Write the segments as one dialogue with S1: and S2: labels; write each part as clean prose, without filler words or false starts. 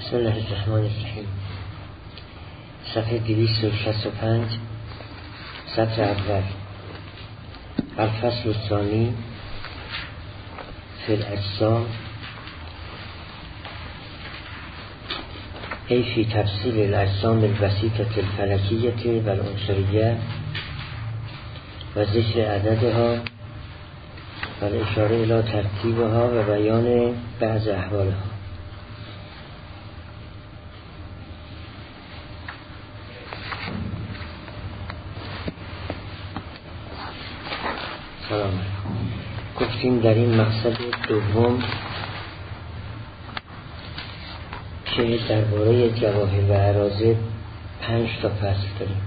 S1: بسم الله الرحمن الرحیم. صفحه 265 سطر اول. الفصل الثانی فی الاجسام ای فی تفصیل الاجسام البسیطة الفلکیة و العنصریه و ذکر عددها و الاشاره الی ترتیبها و بیان بعض احوالها. سلام علیکم. گفتیم در این مقصد دوم که درباره جواهر و اراذل 5 تا فصل داریم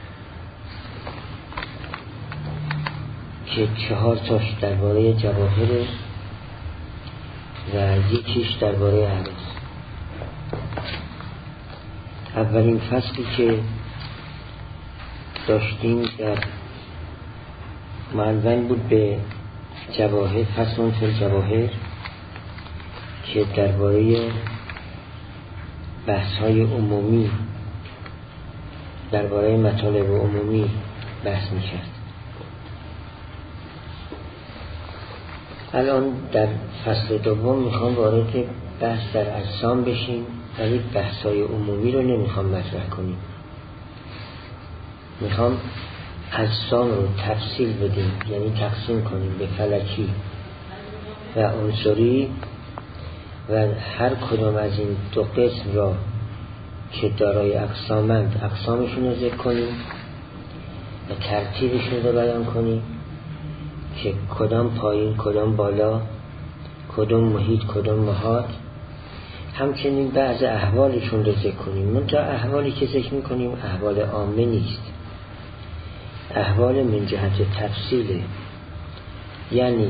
S1: که 4 تاش درباره جواهر و یکیش درباره اراذل. اولین فصلی که داشتیم در معلوم بود به جواهر، فصل فی الجواهر، که درباره بحث‌های عمومی، درباره مطالب عمومی بحث می‌کرد. الان در فصل دوم میخوام وارد بحث در اجسام بشیم، ولی بحث‌های عمومی رو نمیخوام مطرح کنیم. میخوام اجسام رو تفصیل بدیم، یعنی تقسیم کنیم به فلکی و عنصری و هر کدام از این دو قسم را که دارای اقسامند اقسامشون رو ذکر کنیم و ترتیبشون رو بیان کنیم که کدام پایین، کدام بالا، کدام محیط، کدام محاط. همچنین بعض احوالشون رو ذکر کنیم. منتها احوالی که ذکر میکنیم احوال عامه نیست، احوال من جهت تفصیله، یعنی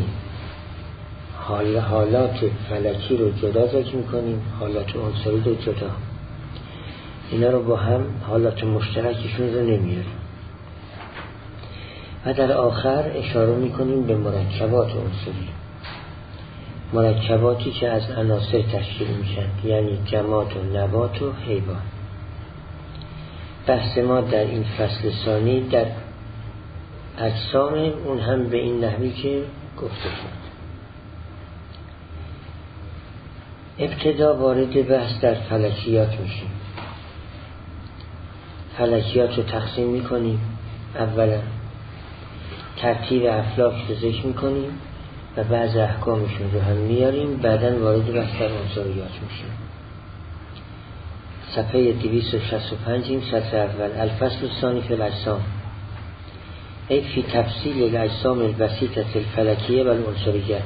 S1: حالات فلکی رو جدا ذکر میکنیم، حالات عنصری رو جدا، اینا رو با هم حالات مشترکشون رو نمیاریم. و در آخر اشاره میکنیم به مرکبات عنصری، مرکباتی که از عناصر تشکیل میشن، یعنی جماد و نبات و حیوان. بحث ما در این فصل ثانی در اجسام، اون هم به این نحوی که گفته شد. ابتدا وارد بحث در فلکیات میشیم. فلکیات رو تقسیم میکنیم، اولا ترتیب افلاک رو ذکر میکنیم و بعض احکامشون رو هم میاریم، بعدن وارد بحث در عنصریات میشیم. صفحه 265 سطر اول. الفصل الثانی فی الاجسام ای فی تفصیل الاجسام البسیطة الفلکیه و العنصریه.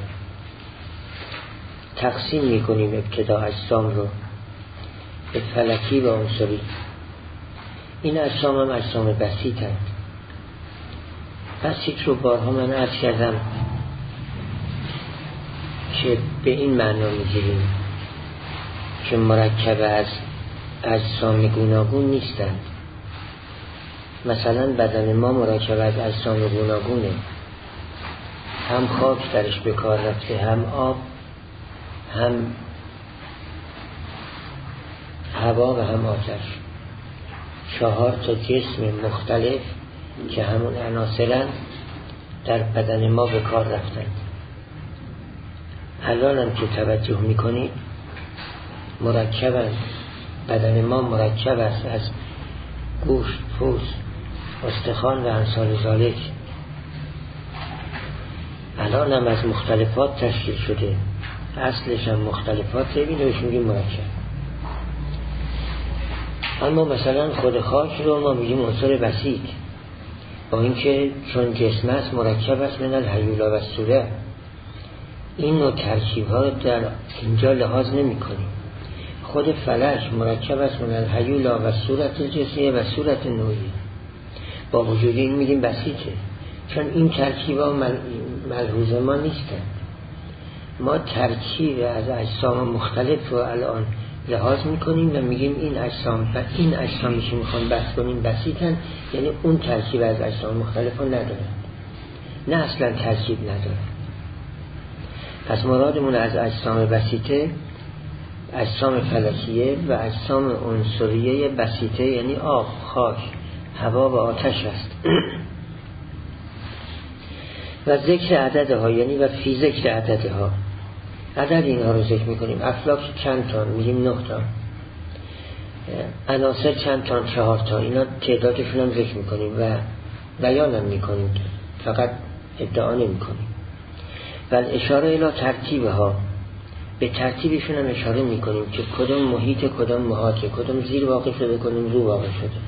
S1: تقسیم میکنیم ابتدا اجسام رو به فلکی و عنصری. این اجسام هم اجسام بسیط هست. بسیط رو بارها من عرض کردم که به این معنا میگیریم که مرکب از اجسام گوناگون نیستند. مثلا بدن ما مرکب از اجسام گوناگونه، هم خاک درش به کار رفته، هم آب، هم هوا و هم آتش. 4 تا جسم مختلف که همون عناصرن در بدن ما به کار رفتند. الان هم که توجه میکنید مرکبن، بدن ما مرکب است از گوشت، پوست، استخوان و امثال ذالک. الان هم از مختلفات تشکیل شده، اصلش هم مختلفات، ببینوش میگیم مرکب. اما مثلا خود خاک رو ما میگیم عنصر بسیط، با اینکه چون جسم است مرکب است من الهیولا و صوره. این نوع ترکیب ها در اینجا لحاظ نمی کنیم. خود فلک مرکب است من الهیولا و صورت جسمیه و صورت نوعی، با وجود این میگیم بسیطه، چون این ترکیب ها ملحوظ ما نیستن. ما ترکیب از اجسام مختلف رو الان لحاظ میکنیم و میگیم این اجسام و این اجسامی که میخوام بحث کنیم بسیطن، یعنی اون ترکیب از اجسام مختلف رو ندارن، نه اصلا ترکیب ندارن. پس مرادمون از اجسام بسیطه اجسام فلکیه و اجسام عنصریه بسیطه، یعنی آب، خاک، هوا و آتش است. و ذکر عددها، یعنی و فی ذکر عددها، عدد اینها رو ذکر میکنیم. افلاک چند تا؟ میگیم 9 تا. عناصر چند تا؟ 4 تا. اینا تعدادشون هم ذکر میکنیم و بیان هم میکنیم، فقط ادعا نمیکنیم. و اشاره الی ترتیبها، به ترتیبشون هم اشاره میکنیم که کدام محیط، کدام محاطه، کدام زیر واقع شده، کدام رو واقع شده.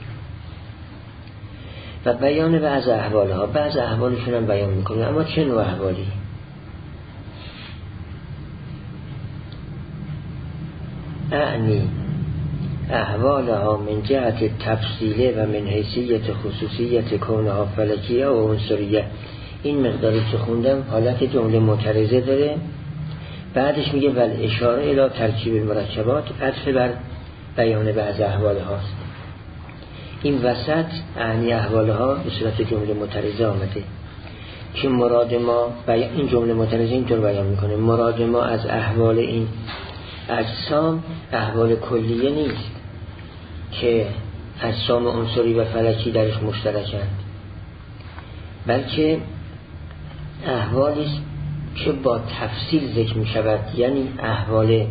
S1: و بیان بعض احوالها، بعض احوالشون هم بیان میکنیم. اما چه نوع احوالی؟ اعنی احوالها من جهت تفصیله و من حیثیت خصوصیت کونها فلکیه و عنصریه. این مقداری که خوندم حالت جمله معترضه داره. بعدش میگه ول اشاره الی ترکیب المرکبات، عطف بر بیان بعض احوالهاست. این وسط اعنی احوالها به صورت جمله معترضه آمده که مراد ما این جمله معترضه اینطور بیان میکنه: مراد ما از احوال این اجسام احوال کلیه نیست که اجسام عنصری و فلکی درش مشترکند، بلکه احوالی است که با تفصیل ذکر می شود. یعنی احوال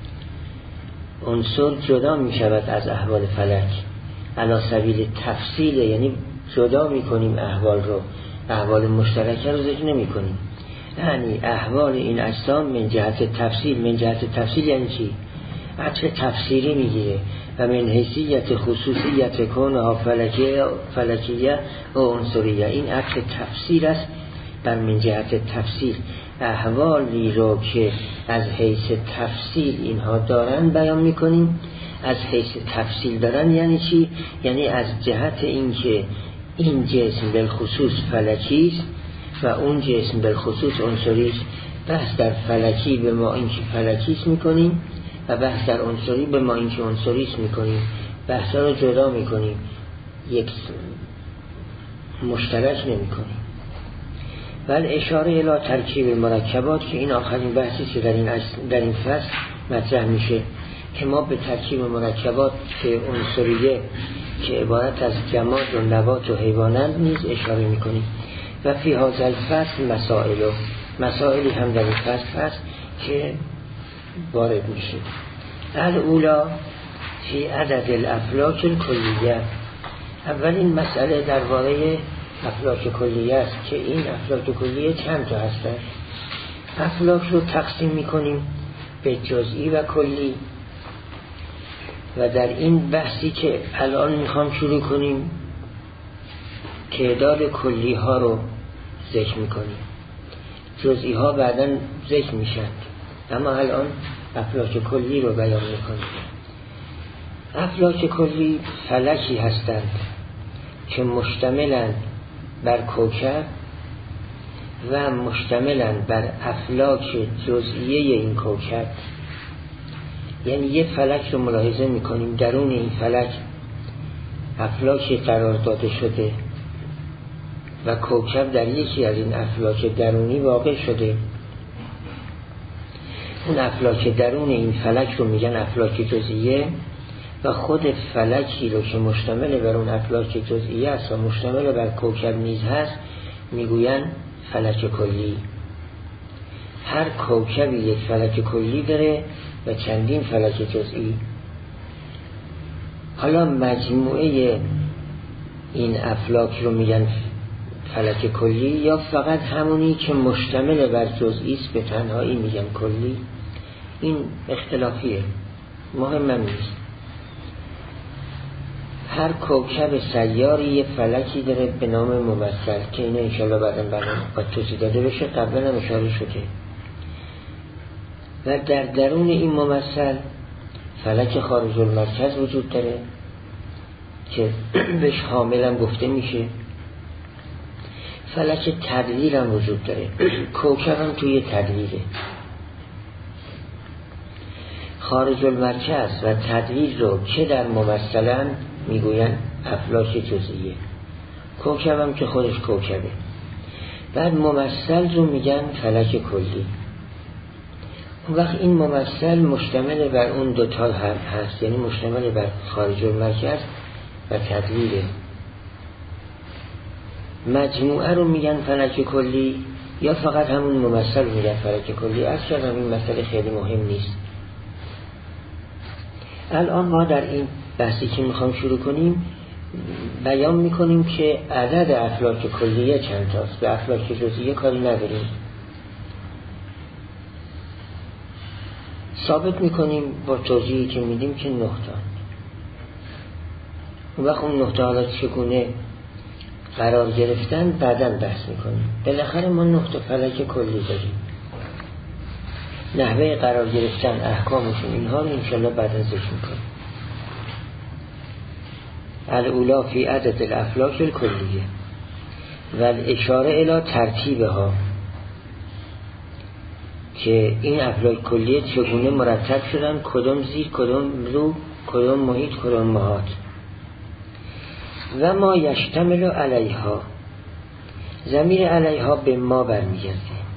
S1: عنصر جدا می شود از احوال فلک علی سبیل تفصیل، یعنی جدا می کنیم احوال رو، احوال مشترکه رو ذکر نمی کنیم. یعنی احوال این اجسام من جهت تفصیل. من جهت تفصیل یعنی چی؟ عطف تفسیری میگیره. و من حیثیت خصوصیت کونها فلکیه و عنصریه، این عطف تفسیر است بر من جهت تفسیر. احوالی رو که از حیث تفصیل اینها دارن بیان میکنیم. از حیث تفصیل دارن یعنی چی؟ یعنی از جهت اینکه این جسم بالخصوص فلکی است و اون جسم بالخصوص عنصری است. بحث در فلکی به ما اینکه فلکی است میکنیم و بحث در عنصری به ما اینکه عنصری است میکنیم. بحثا رو جدا میکنیم، یک مشترک نمیکنیم. ولی اشاره الی ترکیب مرکبات، که این آخرین بحثی که در این فصل مطرح میشه، که ما به ترکیب مرکبات که عنصریه که عبارت از جماد و نبات و حیوانات نیز اشاره میکنیم. و فی هذا الفصل مسائلی هم در این فصل هست که وارد میشه. الاولا فی عدد الافلاک الکلیه. اولین مسئله درباره افلاک کلیه است که این افلاک کلیه چند تا هستند. افلاک رو تقسیم میکنیم به جزئی و کلی و در این بحثی که الان میخوام شروع کنیم تعداد کلی ها رو ذکر میکنیم. جزئی ها بعداً ذکر میشن، اما الان افلاک کلی رو بیان میکنیم. افلاک کلی فلکی هستند که مشتملند بر کوکب و مشتملند بر افلاک جزئیه این کوکب. یعنی یه فلک رو ملاحظه میکنیم، درون این فلک افلاکی قرار داده شده و کوکب در یکی از این افلاک درونی واقع شده. اون افلاک درون این فلک رو میگن افلاک جزئیه و خود فلکی رو که مشتمل بر اون افلاک جزئیه است و مشتمل بر کوکب نیز هست میگوین فلک کلی. هر کوکبی یک فلک کلی داره و چندین فلک جزئی. حالا مجموعه این افلاک رو میگن فلک کلی یا فقط همونی که مشتمل بر جزئی است به تنهایی میگن کلی؟ این اختلافیه، مهم نیست. هر کوکب سیاری یه فلکی داره به نام ممثل که اینو انشالله بعداً باید توضیح داده بشه، قبلا هم اشاره شده. و در درون این ممثل فلک خارج المرکز وجود داره که بهش حامل هم گفته میشه. فلک تدویر هم وجود داره، کوکب هم توی تدویره. خارج المرکز و تدویر رو که در ممثلن میگوین افلاک جزئیه. کوکب هم که خودش کوکبه. بعد ممثل رو میگن فلک کلی. اون وقت این ممثل مشتمل بر اون دوتا هست، یعنی مشتمل بر خارج المرکز و تدویره. مجموعه رو میگن فلک کلی یا فقط همون ممثل رو میگن فلک کلی؟ از کردم این مسئله خیلی مهم نیست. الان ما در این بحثی که میخوام شروع کنیم بیان میکنیم که عدد افلاک کلیه چند تاست، به افلاک جزئیه کاری نداریم. ثابت میکنیم با توضیحی که میدیم که 9 تا. اون وقت اون 9 تا حالا چگونه قرار گرفتن بعداً بحث میکنیم. بالاخره ما 9 تا فلک کلی داریم، نحوه قرار گرفتن، احکامشون، اینها رو انشالله بعداً ذکر میکنیم. الاولا فی عدد الافلاک الکلیه و الاشاره الی ترتیبها، که این افلاک کلیه چگونه مرتب شدن، کدام زیر، کدام رو، کدام محیط، کدام محاط. و ما یشتمل علیها، ضمیر علیها به ما برمیگرده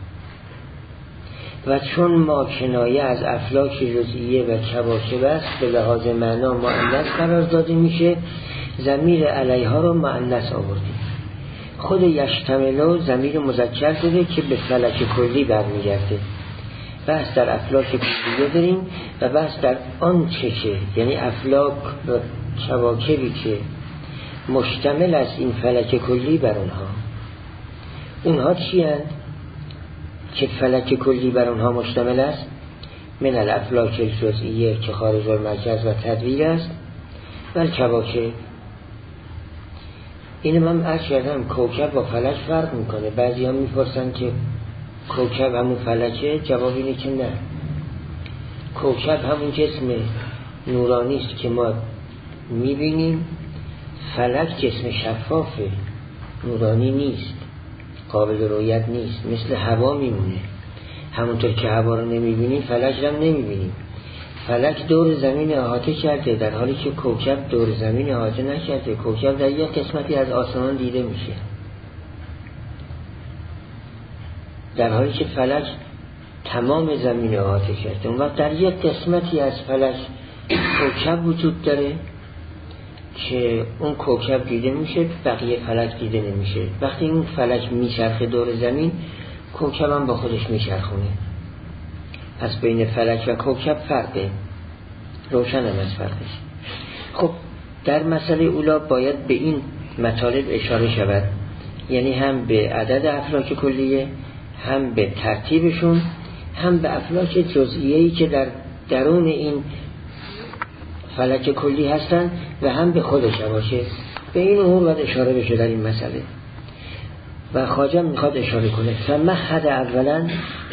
S1: و چون ما کنایه از افلاک جزئیه و کواکب است به لحاظ معنا مؤنث قرار داده میشه، ضمیر علیها رو مؤنث آوردیم. خود یشتمل ضمیر مذکر داده که به فلک کلی برمیگرده. بحث در افلاک کلیه داریم و بحث در آن چه که، یعنی افلاک و کواکبی که مشتمل از این فلک کلی بر اونها چی هست که فلک کلی بر اونها مشتمل است؟ من الافلاک الجزئیه که خارج المرکز و تدویر است و الکواکب. اینم هم عرض کردم کوکب با فلک فرق میکنه. بعضی هم میپرسن که کوکب همون فلکه؟ جواب اینه که نه، کوکب همون جسم نورانی است که ما میبینیم، فلک جسم شفافه، نورانی نیست، قابل رؤیت نیست، مثل هوا میمونه. همونطور که هوا رو نمیبینیم فلک رو هم نمیبینیم. فلک دور زمین احاطه کرده در حالی که کوکب دور زمین احاطه نکرده. کوکب در یک قسمتی از آسمان دیده میشه در حالی که فلک تمام زمین احاطه کرده. اون وقت در یک قسمتی از فلک کوکب وجود داره که اون کوکب دیده میشه، بقیه فلک دیده نمیشه. وقتی این فلک میچرخه دور زمین، کوکب هم با خودش میچرخونه. پس بین فلک و کوکب فرقه، روشن هم از فرقش. خب در مسئله اولا باید به این مطالب اشاره شود، یعنی هم به عدد افلاک کلیه، هم به ترتیبشون، هم به افلاک جزئیه‌ای که در درون این فلک کلی هستن و هم به خودش باشه. به این امور باید اشاره بشه در این مسئله و خواجه میخواد اشاره کنه. فمهد اولا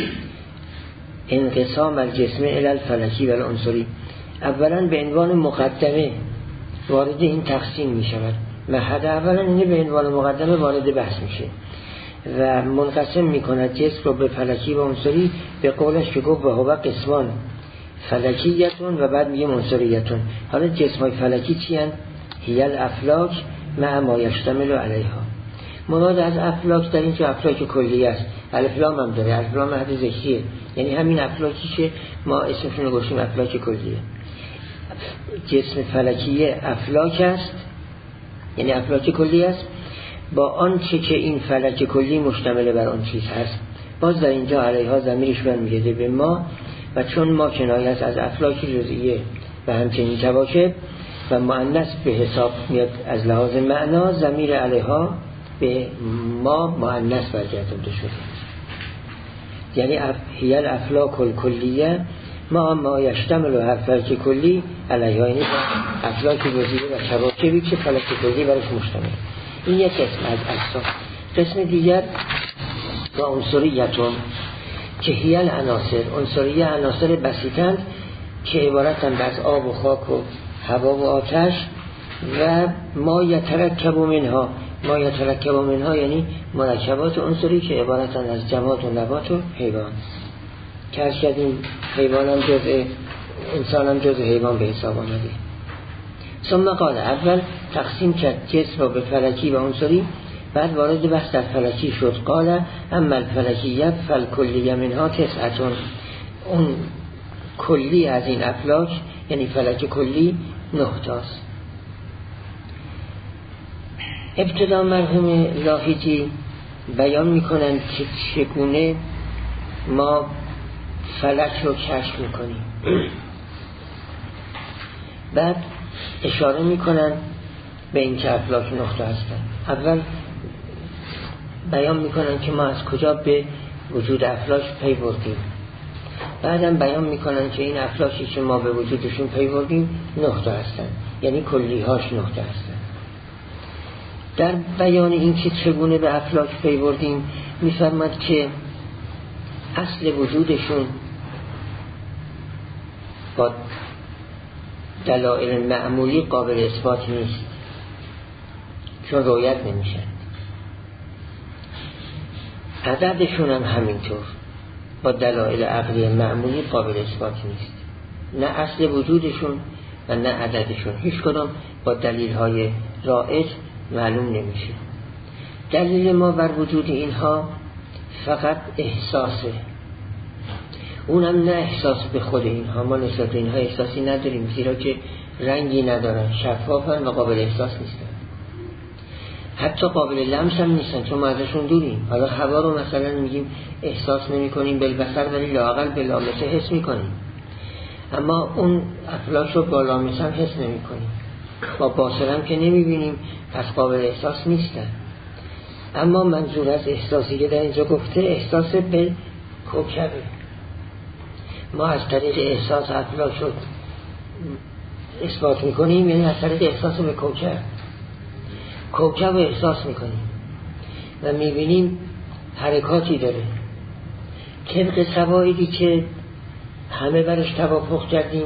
S1: انقسام الجسم الی الفلکی و العنصری. اولا به عنوان مقدمه وارد این تقسیم میشود. مهد اولا اینه به عنوان مقدمه وارد بحث میشه و منقسم میکند جسم رو به فلکی و عنصری. به قولش که گفت و هو قسمان فلکیتون و بعد میگه عنصریتون. حالا جسمای فلکی چی هستند؟ هی الافلاک مع ما یشتمل علیها. مراد از افلاک در اینجا افلاک کلیه است. الف لام هم داره، الف لام مهد ذکریه، یعنی همین افلاکی که ما اسمشون رو گفتیم افلاک کلیه. جسم فلکیه افلاک است، یعنی افلاک کلی است با آنچه که این فلک کلی مشتمل بر آن چیز هست. باز در اینجا علیها ضمیرش برمیگرده به ما و چون ما کنایه است از افلاک جزئیه و همچنین کواکب و مؤنث به حساب میاد از لحاظ معنا، ضمیر علیها به ما مؤنث برگردونده شده. یعنی هی الافلاک الکلیه ما یشتمل الفلک کلی علیها، یعنی افلاک جزئیه و کواکبی که فلک کلی برش مشتمل. این یک قسم از اجزا. قسم دیگر و عنصریتون که هی العناصر. عنصریه عناصر بسیطند که عبارتند از آب و خاک و هوا و آتش و ما یترکب منها. ما یترکب منها یعنی مرکبات عنصری که عبارتند از جماد و نبات و حیوان. که از کردیم حیوان هم جزء انسان هم جزء حیوان به حساب آمده. ثم قال اول تقسیم کرد جسم را به فلکی و عنصری، بعد وارد بحث در فلکی شد. قال اما الفلکیه فالکلیه منها تسعتون. اون کلی از این افلاک یعنی فلک کلی 9 تاست. ابتدا مرحوم لاهیجی بیان میکنند که چگونه ما فلک رو کشف میکنیم. بعد اشاره میکنن به این که افلاک 9 تا هستن. اول بیان میکنن که ما از کجا به وجود افلاک پی بردیم. بعدم بیان میکنن که این افلاکی که ما به وجودشون پی بردیم 9 تا هستن، یعنی کلیهاش 9 تا هستن. در بیان این که چگونه به افلاک پی بردیم میفرماد که اصل وجودشون با دلایل معمولی قابل اثبات نیست، چون رویت نمیشن. عددشون هم همینطور با دلایل عقلی معمولی قابل اثبات نیست، نه اصل وجودشون و نه عددشون، هیچ کدام با دلیل‌های رائج معلوم نمیشه. دلیل ما بر وجود اینها فقط احساسه، اونم نه احساس به خود اینها، ما نسبت به اینها احساسی نداریم، زیرا که رنگی ندارن، شفافن و قابل احساس نیستن، حتی قابل لمس هم نیستن چون ما ازشون دوریم. حالا هوا رو مثلا میگیم احساس نمی کنیم بالبصر، ولی لااقل به لامسه حس میکنیم، اما اون افلاک رو با لامسه هم حس نمی کنیم، با باصر هم که نمیبینیم، پس قابل احساس نیستن. اما منظور از احساسی که در اینجا گفته احساس به کوکبه. ما از طریق احساس افلاک رو اثبات میکنیم، یعنی از طریق احساس به کوکب رو احساس میکنیم و میبینیم حرکاتی داره طبق قواعدی که همه برش توافق کردیم.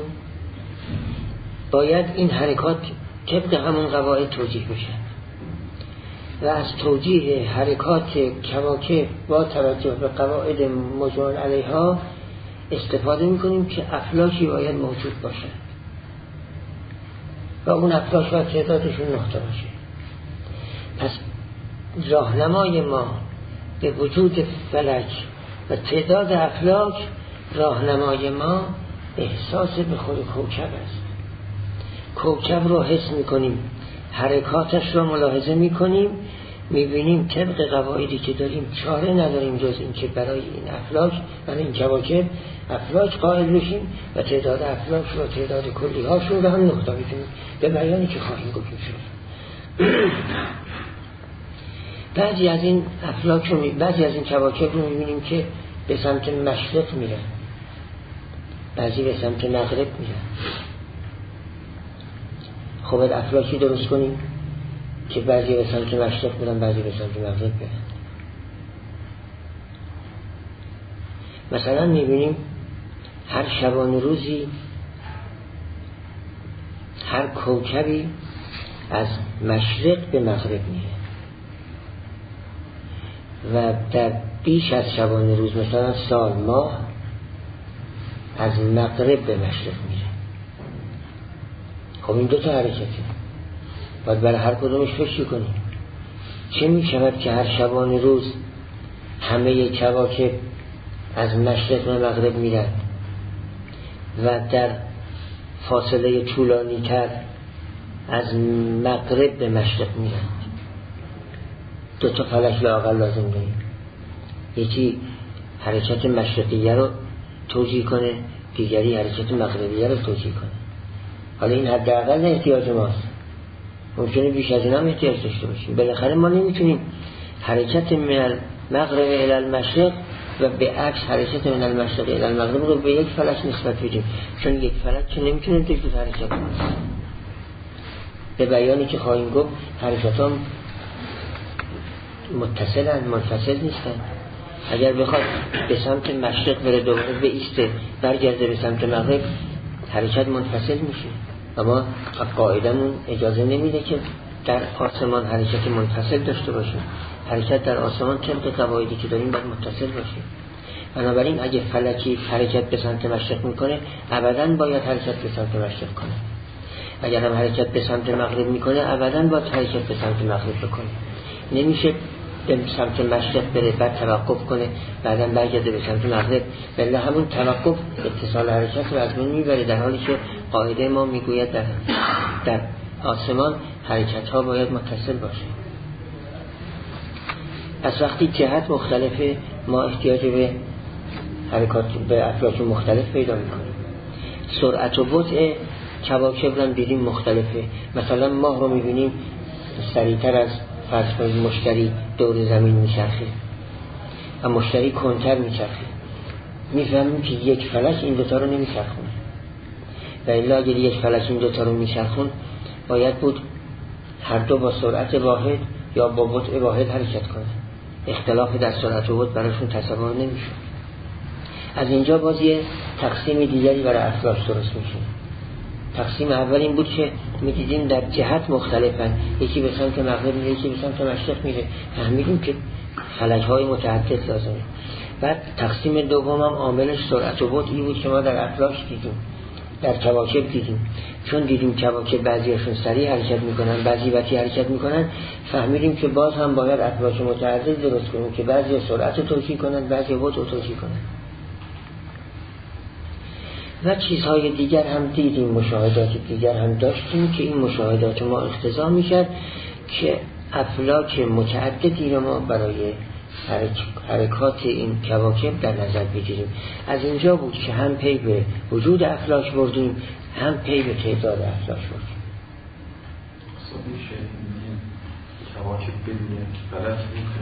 S1: باید این حرکات طبق همون قواعد توجیه بشه و از توجیه حرکات کواکب با توجه به قواعد مجمع علیها استفاده میکنیم که افلاکی باید موجود باشه و اون افلاک باید تعدادشون 9 تا باشه. پس راهنمای ما به وجود فلک و تعداد افلاک، راهنمای ما احساس به خود کوکب است. کوکب رو حس میکنیم، حرکاتش رو ملاحظه میکنیم، میبینیم طبق قواعدی که داریم چاره نداریم جز این که برای این افلاک، برای این کواکب افلاک قائل بشیم و تعداد افلاک و تعداد کلی هاشون رو هم 9 تا بدونیم به بیانی که خواهیم گفت شد. بعضی از این افلاک رو بعضی از این کواکب رو میبینیم که به سمت مشرق میرن، بعضی به سمت مغرب میرن. خب افلاکی درست کنیم که بعضی به سمت مشرق برن، بعضی به سمت مغرب برن. مثلا میبینیم هر شبانه روزی هر کوکبی از مشرق به مغرب میره و در بیش از شبانه روز مثلا سال ماه از مغرب به مشرق میره. خب این 2 تا حرکته، باید برای هر کدومش فکر کنیم. چه میشود که هر شبانه روز همه کواکب از مشرق به مغرب میرن و در فاصله طولانی تر از مغرب به مشرق میرن؟ 2 تا فلک لااقل لازم داریم، یکی حرکت مشرقیه رو توجیه کنه، دیگری حرکت مغربیه رو توجیه کنه. حالا این حداقل احتیاج ماست، ممکنه بیش از این هم احتیاج داشته باشیم. بالاخره ما نمیتونیم حرکت من المغرب الی المشرق و به عکس حرکت من المشرق الی المغرب رو به یک فلک نسبت بدیم، چون یک فلک که نمیتونه 2 جور حرکت کنه. به بیانی که خواهیم گفت حرکت هم متصلن، منفصل نیستن. اگر بخواد به سمت مشرق بره دوباره به ایسته برگرده به سمت مغرب، حرکت منفصل میشه. اما قاعدمون اجازه نمیده که در آسمان حرکت منفصل داشته باشیم. حرکت در آسمان طبق قواعدی که داریم باید متصل باشه. بنابراین اگه فلکی حرکت به سمت مشرق میکنه، ابداً باید حرکت به سمت مشرق کنه. اگر هم حرکت به سمت مغرب میکنه، ابداً باید حرکت به سمت مغرب بکنه. نمیشه به سمت مشرق بره بعد توقف کنه بعدم برگرده به سمت مغرب، بله همون توقف اتصال حرکت رو از بین میبره، در حالی که قاعده ما میگوید در آسمان حرکت ها باید متصل باشه. از وقتی جهت مختلفه ما احتیاج به حرکات به افلاک مختلف پیدا میکنیم. سرعت و بطء کواکب هم دیدیم مختلفه. مثلا ماه رو میبینیم سریعتر از فرض کنید مشتری دور زمین میچرخه و مشتری کنتر میچرخه، میفهمیم که یک فلک این دوتا رو نمیچرخونه و الا اگر یک فلک این دوتا رو میچرخون باید بود هر دو با سرعت واحد یا با بطء واحد حرکت کنه، اختلاف در سرعت و بطء براشون تصور نمیشه. از اینجا باز یه تقسیم دیگری برای افلاک درست میشه. تقسیم اول این بود که میدیدیم در جهت مختلفن، یکی به سمت مغرب میره یکی به سمت مشرق میره، فهمیدیم که فلک‌های متعدد لازمه. بعد تقسیم دوم هم عاملش سرعت و بطء بود که ما در افلاک دیدیم، در کواکب دیدیم. چون دیدیم کواکب بعضیاشون سریع حرکت میکنن بعضی بطیء حرکت میکنن، فهمیدیم که باز هم باید افلاک متعدد درست کنیم که بعضی سرعت رو توجیه کنن بعضی بطء رو توجیه کنن. و چیزهای دیگر هم دیدیم، مشاهدات دیگر هم داشتیم که این مشاهدات ما اقتضا میکرد که افلاک متعددی رو ما برای حرکات این کواکب در نظر بگیریم. از اینجا بود که هم پی به وجود افلاک بردیم هم پی به تعداد افلاک بردیم.
S2: کواکب ببینیم فلک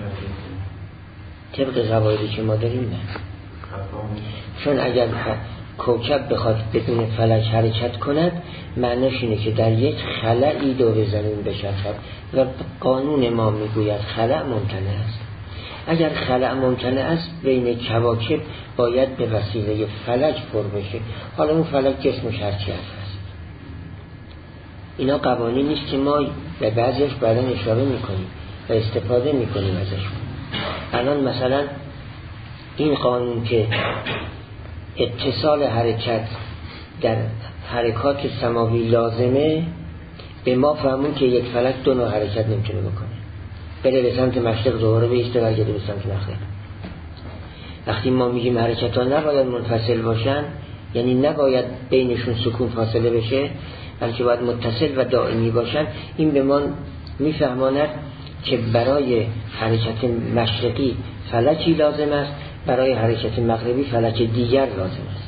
S1: طبق قواعدی که ما داریم نه، چون اگر کوکب بخواد بدون فلک حرکت کند معناش اینه که در یک خلأی دور زمین بچرخد و قانون ما میگوید خلأ ممتنع است. اگر خلأ ممتنع است بین کواکب باید به وسیله فلک پر بشه. حالا اون فلک جسمش هرچی هست. اینا قوانین نیست که ما به بعضیش بعدا اشاره میکنیم و استفاده میکنیم ازش. الان مثلا این قانون که اتصال حرکت در حرکات سماوی لازمه، به ما فهمون که یک فلک دو نوع حرکت نمیتونه بکنه، بره به سمت مشرق دوباره بیسته برگرده به سمت مغرب. وقتی ما میگیم حرکت ها نباید منفصل باشن یعنی نباید بینشون سکون فاصله بشه بلکه باید متصل و دائمی باشن، این به ما میفهماند که برای حرکت مشرقی فلکی لازم است، برای حرکت مغربی فلک دیگر لازم است.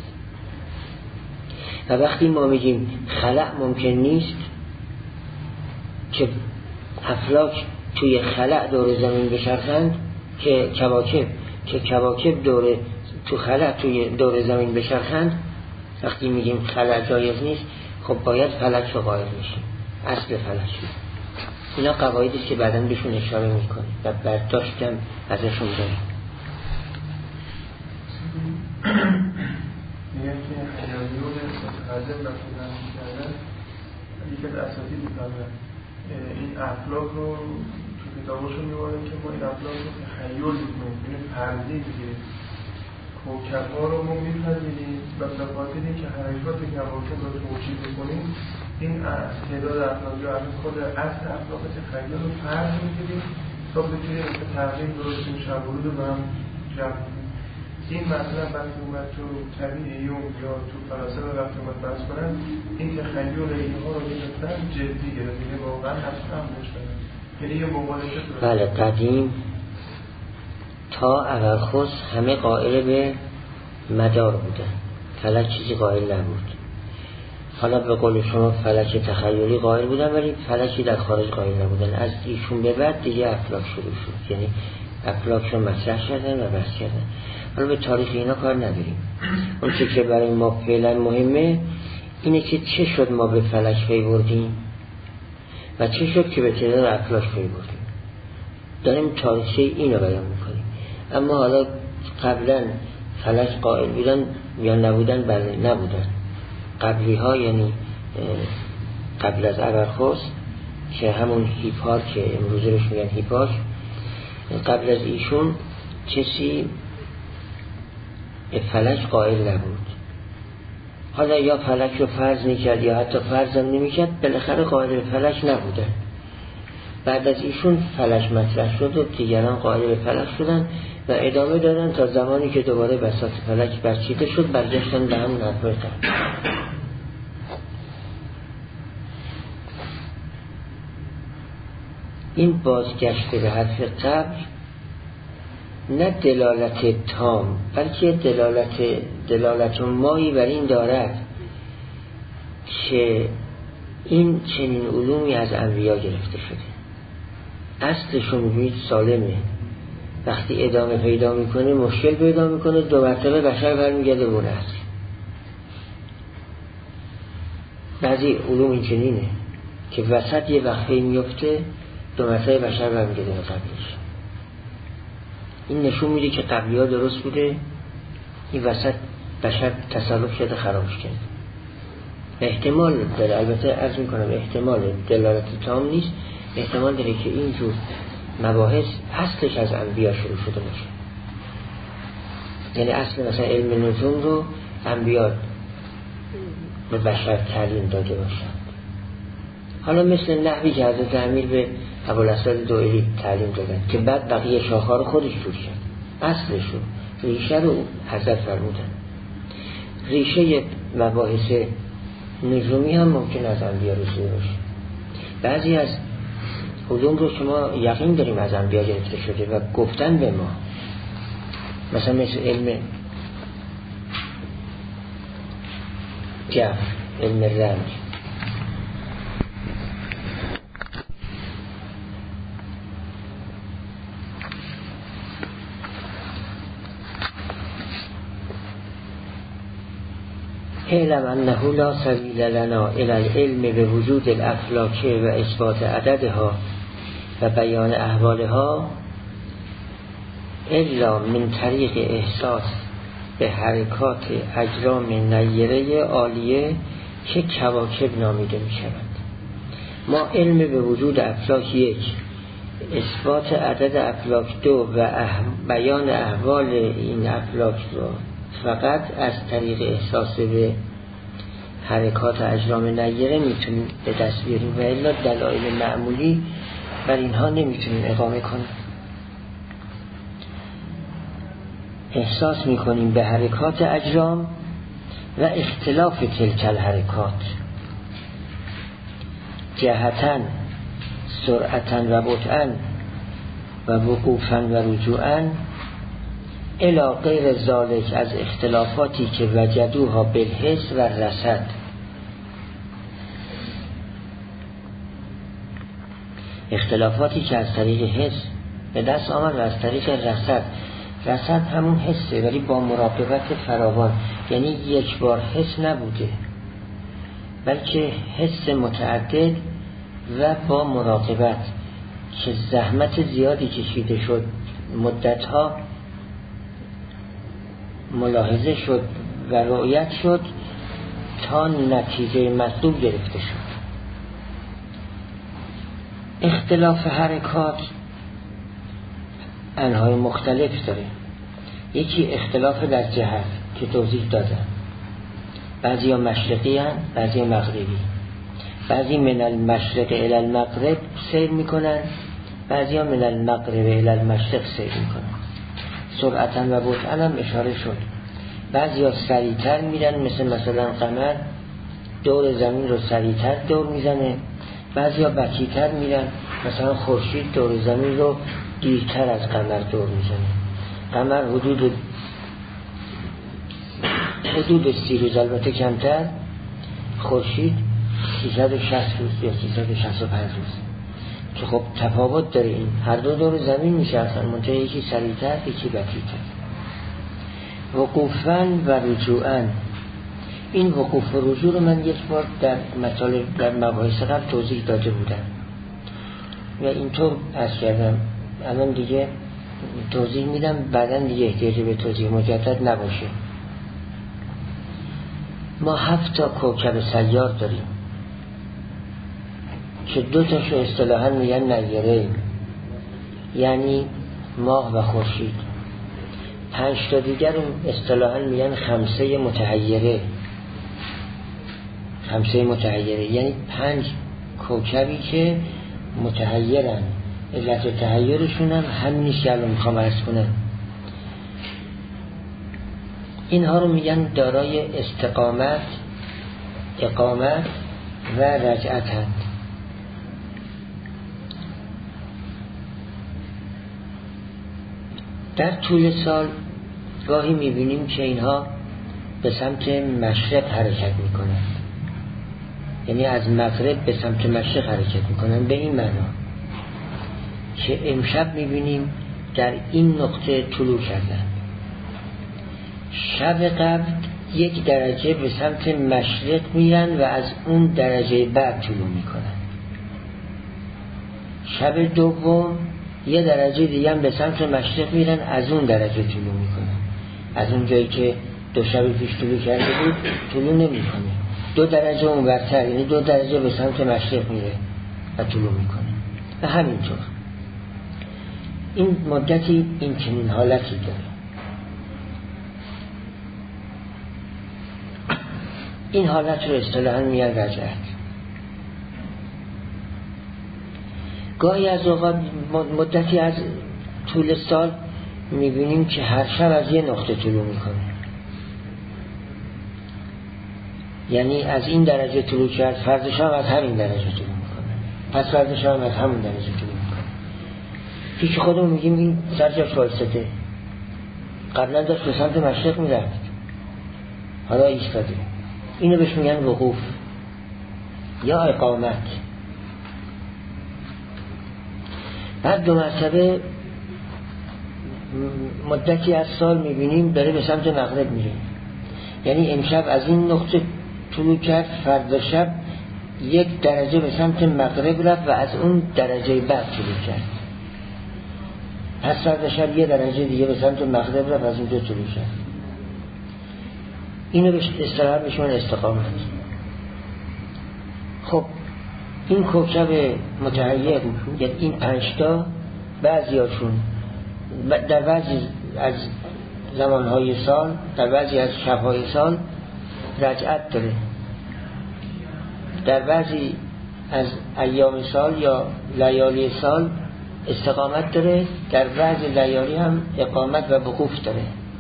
S1: و وقتی ما میگیم خلأ ممکن نیست که افلاک توی خلأ دور زمین بچرخند که کواکب تو خلأ توی دور زمین بچرخند، وقتی میگیم خلأ جایز نیست خب باید فلک رو قائل میشیم، اصل فلک. اینا قواعدی است که بعداً بهشون اشاره میکنیم و برداشتم ازشون داریم.
S3: میگن که حیانیون متقدم رفتن میکردن یکی از اساتید میکنن این افلاک رو تو کتاباشون میبارن که ما این افلاک رو تخیل میکنیم، این فرضی دیگه کوکب ها رو ما میپذیریم و به خاطر اینکه حرکات کواکب رو توجیه بکنیم این تعداد افلاک رو از خود اصل افلاک تخیل رو فرض میگیریم تا بتونیم تغییر درستیم شب و روز رو هم جمع کنیم. این مثلا وقتی اومد تو طبیعیون یا تو فلاسفه وقتی اومد بحث کنن این تخیل اینها رو گرفتن جدی گرفت، یعنی واقعا اصلا هم داشتن، یعنی یه مبالغه.
S1: بله قدیم تا اولخص همه قائل به مدار بودن، فلک چیزی قائل نبود. حالا به قول شما فلک تخیلی قائل بودن ولی فلکی در خارج قائل نبودن. از ایشون به بعد دیگه افلاک شروع شد، یعنی افلاک رو مطرح کردن و بحث کردن. حالا به تاریخ اینا کار نداریم. اون چیزی که برای ما فعلا مهمه اینه که چه شد ما به فلک پی بردیم و چه شد که به تعداد افلاک پی بردیم. داریم تاریخچه اینو بیان میکنیم. اما حالا قبلا فلک قائل بودن یا نبودن؟ بله نبودن. قبلی ها یعنی قبل از ابرخس که همون هیپارک که امروز روش میگن هیپارک، قبل از ایشون کسی فلک قائل نبود. حالا یا فلک رو فرض میکرد یا حتی فرض هم نمیکرد، بالاخره قائل فلک نبودن. بعد از ایشون فلک مطرح شد و دیگران قائل به فلک شدن و ادامه دادن تا زمانی که دوباره بساط فلک برچیده شد برگشتن به همون حرف بزن. این بازگشت به حرف قبل نه دلالت تام بلکه دلالت مایی بر این دارد که این چنین علومی از انبیا گرفته شده. اصلشون میگوید سالمه، وقتی ادامه پیدا میکنه مشکل پیدا میکنه، 2 مرتبه بشر برمیگرده به اون اصل. بعضی علوم این چنینه که وسط یه وقفه میفته 2 مرتبه بشر برمیگرده به قبلش. این نشون میده که قبلی ها درست بوده، این وسط بشر تصرف شده خرابش کرد. احتمال داره، البته عرض میکنم احتمال دلالت تام نیست، احتمال داره که اینجور مباحث اصلش از انبیا شروع شده باشه. یعنی اصل مثلا علم نجوم رو انبیا به بشر تعلیم داده باشند. حالا مثل نحوی که حضرت امیر به ابوالاسود دوئلی تعلیم دادن که بعد بقیه شاخه‌ها رو خودش جور کرد. اصلش رو، ریشه رو حضرت فرمودن. ریشه مباحث نجومی هم ممکن از انبیا رسیده باشه. بعضی از علوم رو شما یقین داریم از انبیا گرفته شده و گفتن به ما، مثلا مثل علم جبر، علم رمز. اعلم انه لا سبیل لنا الى العلم به وجود الافلاک و اثبات عددها و بیان احوالها الا من طریق احساس به حرکات اجرام نیره عالیه که کواکب نامیده می شود. ما علم به وجود افلاک 1، اثبات عدد افلاک 2 و بیان احوال این افلاک را فقط از طریق احساس به حرکات اجرام نیره میتونیم به دست بیاریم و الا دلایل معمولی بر اینها نمیتونیم اقامه کنیم. احساس میکنیم به حرکات اجرام و اختلاف تلک الحرکات جهتاً، سرعتاً و بطئاً و وقوفاً و رجوعاً الی غیر ذالک از اختلافاتی که وجدوها بالحس و رصد. اختلافاتی که از طریق حس به دست آمد و از طریق رصد. رصد همون حسه ولی با مراقبت فراوان، یعنی یک بار حس نبوده بلکه حس متعدد و با مراقبت که زحمت زیادی کشیده شد، مدتها ملاحظه شد و رؤیت شد تا نتیجه مطلوب گرفته شد. اختلاف حرکات انواع مختلف داره. یکی اختلاف در جهت که توضیح دادم، بعضی ها مشرقی هن، بعضی ها مغربی. بعضی من المشرق الی المغرب سیر میکنن، بعضی ها من المغرب الی المشرق سیر میکنن. سرعتاً و بطئاً هم اشاره شد. بعضی ها سریعتر میرن، مثلا قمر دور زمین رو سریعتر دور میزنه. بعضی ها بطی‌تر میرن، مثلا خورشید دور زمین رو دیرتر از قمر دور میزنه. قمر حدود 30 روز، البته کمتر. خورشید 360 روز یا 365 روز که خب تفاوت داره. این هر دور زمین میچرخن، منتها یکی سریعتر یکی بطی‌تر. وقوفاً و رجوعاً، این وقوف و رجوع رو من یک بار در مباحث قبل توضیح داده بودم و اینطور عرض کردم. الان دیگه توضیح میدم، بعداً دیگه احتیاجی به توضیح مجدد نباشه. ما 7 کوکب سیار داریم که 2 تاشو اصطلاحاً میگن نیره، یعنی ماه و خورشید. 5 تا دیگر اصطلاحاً میگن خمسه متحیره. خمسه متحیره یعنی 5 کوکبی که متحیرن، علت تحیرشون هم همینیست که الان میخوام عرض کنم. اینها رو میگن دارای استقامت، اقامت و رجعت هست. در طول سال گاهی میبینیم که اینها به سمت مشرق حرکت میکنن، یعنی از مغرب به سمت مشرق حرکت میکنن، به این معنا که امشب میبینیم در این نقطه طلوع کردن، شب قبل یک درجه به سمت مشرق میرن و از اون درجه بعد طلوع میکنن، شب دوم یه درجه دیگه هم به سمت مشرق میرن، از اون درجه طلوع میکنن، از اون جایی که دو شب پیش طلوع کرده بود طلوع نمیکنه، 2 درجه اون برتر، یعنی 2 درجه به سمت مشرق میره و طلوع میکنه و همینطور. این مدتی این چنین حالتی داره. این حالت رو اصطلاحاً میگن رجعت. گاهی از اوقات مدتی از طول سال میبینیم که هر شب از یه نقطه طلوع میکنه، یعنی از این درجه طلوع کرد، فرض شام از همین درجه طلوع میکنه، پس فرض شام از همون درجه طلوع میکنه. پیش خودمون میگیم این سر جاش وایساده، قبلا داشت به سمت مشرق میرفت، حالا ایستاده. اینو بهش میگن وقوف یا اقامت. بعد 2 مرتبه مدتی از سال میبینیم داره به سمت مغرب میره، یعنی امشب از این نقطه طلوع کرد، فردا شب 1 درجه به سمت مغرب رفت و از اون درجه بعد طلوع کرد، پس فردا شب 1 درجه دیگه به سمت مغرب رفت، از اونجا طلوع کرد. اینو به اصطلاح بهشون استقامت. خب این کوکب متحیر، یعنی این 5 تا بعضیاشون در بعضی از زمانهای سال، در بعضی از شبهای سال رجعت داره، در بعضی از ایام سال یا لیالی سال استقامت داره، در بعضی لیالی هم اقامت و وقوف داره.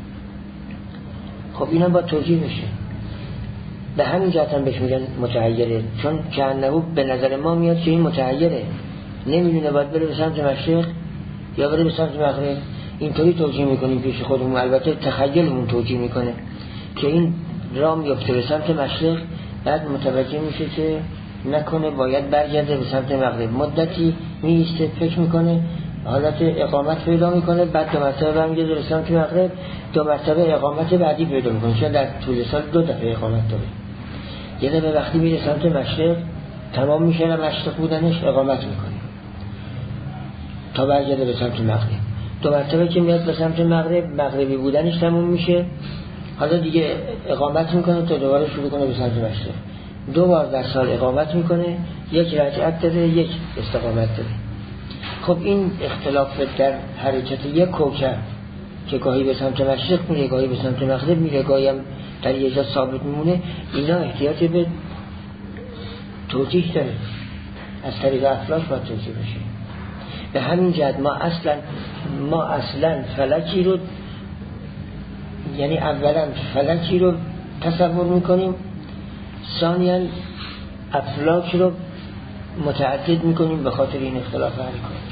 S1: خب اینا با توجیه بشه. به همین جهت هم بهش میگن متحیره، چون کأنه به نظر ما میاد که این متحیره، نمیدونه باید بره به سمت مشرق یا بره به سمت مغرب. اینطوری توجیه میکنیم پیش خودمون، البته تخیلمون توجیه میکنه که این راه میفته به سمت مشرق، بعد متوجه میشه که نکنه باید برگرده به سمت مغرب، مدتی میسته فکر میکنه، حالت اقامت پیدا میکنه، بعد 2 مرتبه برمیگرده به سمت مغرب، 2 مرتبه اقامت بعدی پیدا میکنه، چون در طول سال 2 دفعه اقامت داره. یه دفعه وقتی میره سمت مشرق تمام میشه و مشرق بودنش اقامت میکنه تا برگرده به سمت مغرب. 2 مرتبه که میاد به سمت مغرب، مغربی بودنش تموم میشه، حالا دیگه اقامت میکنه تا دوباره شروع کنه به سمت مشرق. 2 بار در سال اقامت میکنه، 1 رجعت داره، 1 استقامت داره. خب این اختلاف در حرکت یک کوکب که گاهی به سمت مشرق میره، گاهی به سمت مغرب میره، گاهی هم در یه جا ثابت میمونه، اینا احتیاج به توجیه داره، از طریق افلاک باید توجیه بشه. به همین جهت ما اصلا فلکی رو، یعنی اولا فلکی رو تصور میکنیم، ثانیاً افلاک رو متعدد میکنیم به خاطر این اختلاف حرکات.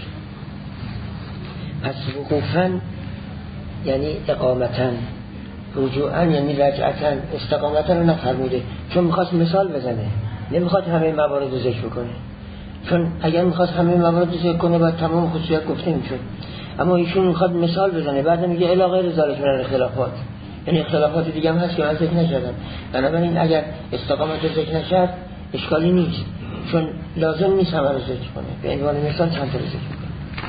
S1: پس وقوفاً یعنی اقامتاً، رجوعاً یعنی رجعتاً، استقامتاً رو نفرموده، چون میخواست مثال بزنه، نمیخواد همه موارد رو ذکر کنه، چون اگر میخواست همه موارد رو ذکر کنه باید تمام خصوصیات گفته میشد، اما ایشون میخواد مثال بزنه، بعد میگه الی غیر ذالک من الاختلافات، یعنی اختلافات دیگه هم هست که من ذکر نکردم. بنابراین اگر استقامت رو ذکر نشد اشکالی نیست، چون لازم نیست همه رو ذکر کنه، به عنوان مثال چند تا رو ذکر کنه.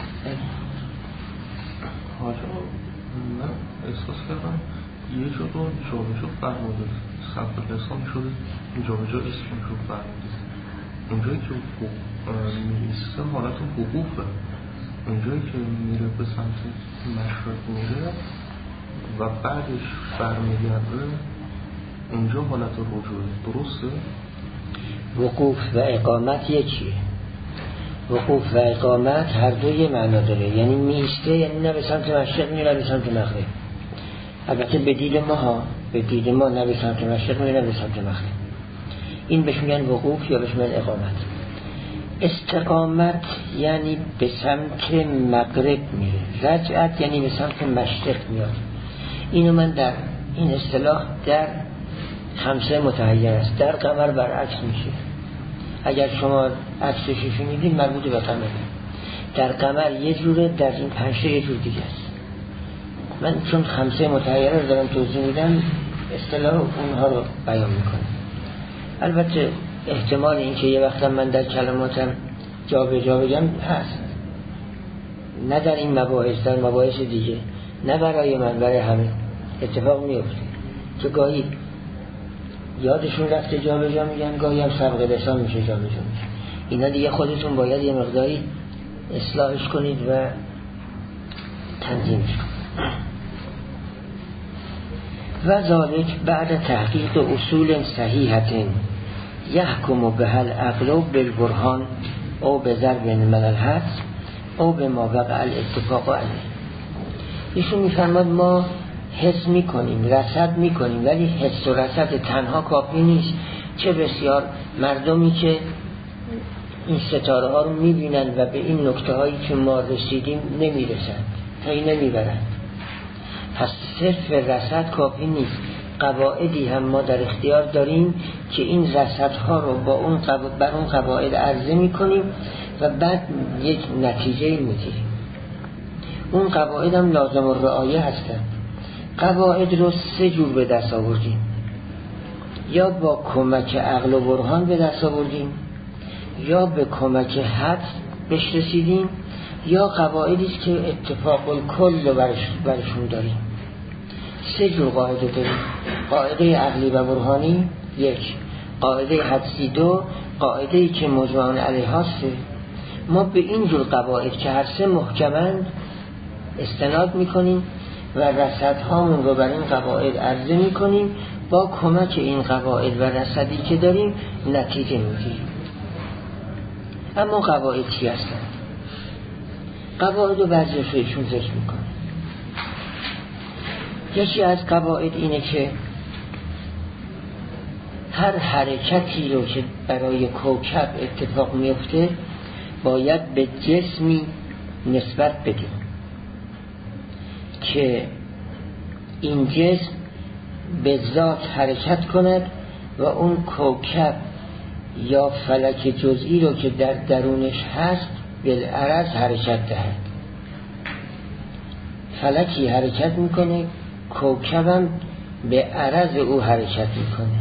S2: من احساس کردم یه جا رو جا فرموده، صفت لسان شده جا اسم رو فرموده، اونجایی که میریسته حالت حقوقه، اونجایی که میره به سمت مشرق میره و بعدش برمیگرده اونجا حالت رجوعه، درسته؟
S1: وقوف و اقامت یکیه. وقوف و اقامت هر دو یه معنا داره، یعنی میسته، یعنی نه به سمت مشرق میره نه به سمت مغرب. البته به دید ما نه به سمت مشرق میره نه به سمت مغرب. این بهش میگن وقوف یا بهش میگن اقامت. استقامت یعنی به سمت مغرب میره، رجعت یعنی به سمت مشرق میاد. اینو من در این اصطلاح در خمسه متحیر است. در قمر برعکس میشه. اگر شما عکسش شنیدید مربوط به قمر، در قمر یه جوره، در این پنجشه یه جور دیگه است. من چون خمسه متحیره رو دارم توضیح میدم اصطلاح اونها رو بیان میکنم. البته احتمال این که یه وقتا من در کلماتم جا به جا بگم هست، نه در این مباحث، در مباحث دیگه، نه برای من، برای همه اتفاق میفته که گاهی یادشون رفته جا به جا میگن، گاهی هم سبق لسان میشه جا به جا میشه. اینا دیگه خودتون باید یه مقداری اصلاحش کنید و تنظیمش کنید. و ذالک بعد تحقیق اصول صحیحت یحکم بها العقل بالبرهان او بضرب من الحدس او بما وقع الاتفاق علیه. ایشون میفرماد ما حس میکنیم، رصد میکنیم، ولی حس و رصد تنها کافی نیست. چه بسیار مردمی که این ستاره ها رو میبینند و به این نکته هایی که ما رسیدیم نمیرسند، پی نمیبرند. پس صرف رصد کافی نیست. قواعدی هم ما در اختیار داریم که این رصدها رو با اون بر اون قواعد عرضه میکنیم و بعد یک نتیجه میگیریم. اون قواعد هم لازم الرعایه هستند. قواعد رو سه جور به دست آوردیم، یا با کمک عقل و برهان به دست آوردیم، یا به کمک حدس بهش رسیدیم، یا قواعدی است که اتفاق الکل رو برشون داریم. سه جور قاعده داریم: قاعده عقلی و برهانی یک، قاعده حدسی دو، قاعده‌ای که مجمع علیها سه. ما به این جور قواعد که هر سه محکمند استناد میکنیم و رصدهامون رو بر این قواعد عرضه میکنیم. با کمک این قواعد و رصدی که داریم نتیجه میگیریم. اما قواعد چی هستند؟ قواعد رو برجسته‌شون ذکر میکنه. یکی از قواعد اینه که هر حرکتی رو که برای کوکب اتفاق میفته باید به جسمی نسبت بدیم که این جسم به ذات حرکت کند و اون کوکب یا فلک جزئی رو که در درونش هست بالعرض حرکت دهد. فلکی حرکت میکنه، کوکبم به عرض او حرکت میکنه،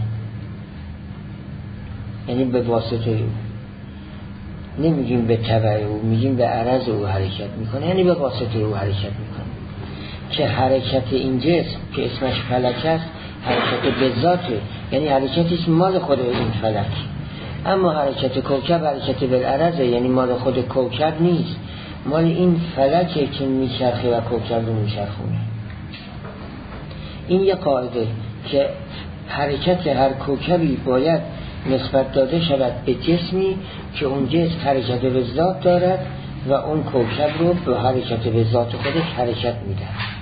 S1: یعنی به واسطه او. نمیگیم به تبع او، میگیم به عرض او حرکت میکنه، یعنی به واسطه او حرکت میکنه. که حرکت این جسم که اسمش فلک است حرکت به ذاته، یعنی حرکتش مال خود این فلک. اما حرکت کوکب حرکت بالعرضه، یعنی مال خود کوکب نیست، مال این فلکه که میچرخه و کوکب رو میچرخونه. این یه قاعده که حرکت هر کوکبی باید نسبت داده شود به جسمی که اون جسم حرکت به ذات دارد و اون کوکب رو به حرکت به ذات خودش حرکت میده.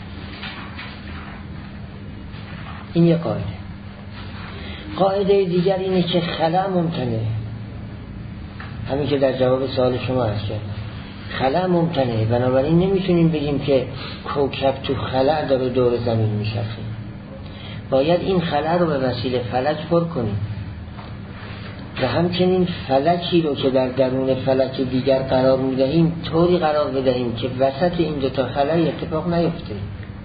S1: این یه قاعده. قاعده دیگر اینه که خلأ ممتنه، همین که در جواب سوال شما هست کردم. خلأ ممتنه، بنابراین نمیتونیم بگیم که کوکب تو خلأ داره دور زمین میچرخه. باید این خلأ رو به وسیله فلک پر کنیم و همچنین فلکی رو که در درون فلک دیگر قرار میدهیم طوری قرار بدهیم که وسط این دوتا خلأ اتفاق نیفته.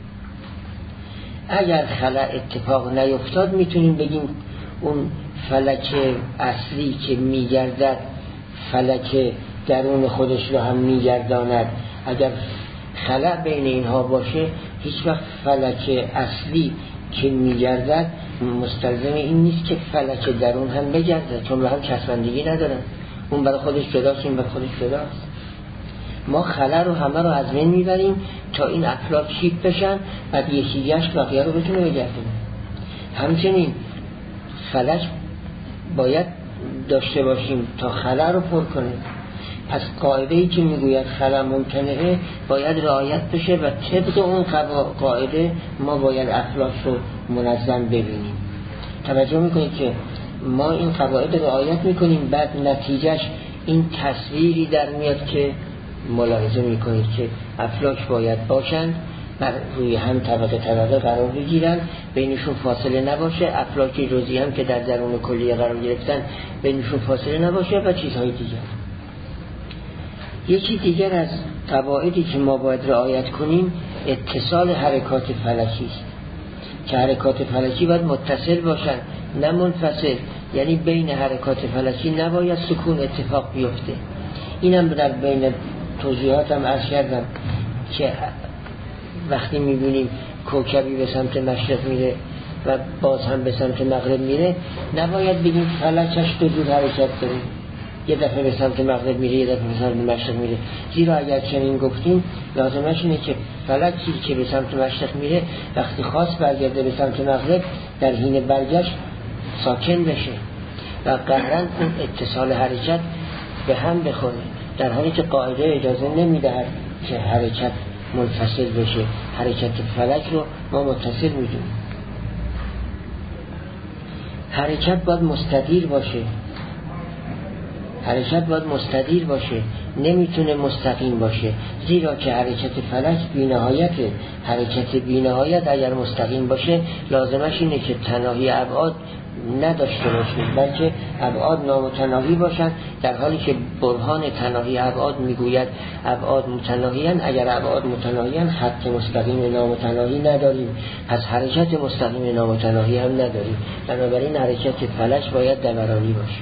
S1: اگر خلأ اتفاق نیفتاد میتونیم بگیم اون فلک اصلی که میگردد فلک درون خودش رو هم میگرداند. اگر خلأ بین اینها باشه هیچ وقت فلک اصلی که میگردد مستلزم این نیست که فلک درون هم بگردد، چون به هم چسبندگی ندارن. اون برای خودش جداست، این برای خودش جداست. ما خلأ رو همه رو از بین میبریم تا این افلاک شیب بشن، بعد یکی گشت بقیه رو بتونه بگردونه. همچنین فلک باید داشته باشیم تا خلأ رو پر کنیم. پس قاعده‌ای که میگوید خلا ممکنه باید رعایت بشه و طبق اون قاعده ما باید افلاک رو منظم ببینیم. توجه میکنید که ما این قواعد رعایت میکنیم، بعد نتیجهش این تصویری در میاد که ملاحظه میکنید که افلاک باید باشند، بر روی هم طبقه قرار بگیرن، بینشون فاصله نباشه، افلاک جزئی هم که در درون کلیه قرار گرفتن بینشون فاصله نباشه و چیزهای دیگر. یکی دیگر از قواعدی که ما باید رعایت کنیم اتصال حرکات فلکی است که حرکات فلکی باید متصل باشن نه منفصل، یعنی بین حرکات فلکی نباید سکون اتفاق بیفته. اینم در بین توضیحاتم عرض کردم که وقتی میبینیم کوکبی به سمت مشرق میره و باز هم به سمت مغرب میره، نباید بگیم فلکش دو جور حرکت داره، یه دفعه به سمت مغرب میره یه دفعه به سمت مشرق میره، زیرا اگر چنین گفتیم لازمش اینه که فلکی که به سمت مشرق میره وقتی خواست برگرده به سمت مغرب در حین برگشت ساکن بشه و قهرن اون اتصال حرکت به هم بخوره، در حالی که قاعده اجازه نمیدهد که حرکت منفصل بشه. حرکت فلک رو ما متصل میدونیم. حرکت باید مستدیر باشه، حرکت باید مستدیر باشه، نمیتونه مستقیم باشه، زیرا که حرکت فلک بی‌نهایته. حرکت بی‌نهایت اگر مستقیم باشه لازمش اینه که تناهی ابعاد نداشته باشه، بلکه ابعاد نامتناهی باشن، در حالی که برهان تناهی ابعاد میگوید ابعاد متناهیان. اگر ابعاد متناهیان خط مستقیم نامتناهی نداریم، پس حرکت مستقیم نامتناهی هم نداریم. بنابراین حرکت فلک باید دورانی باشه.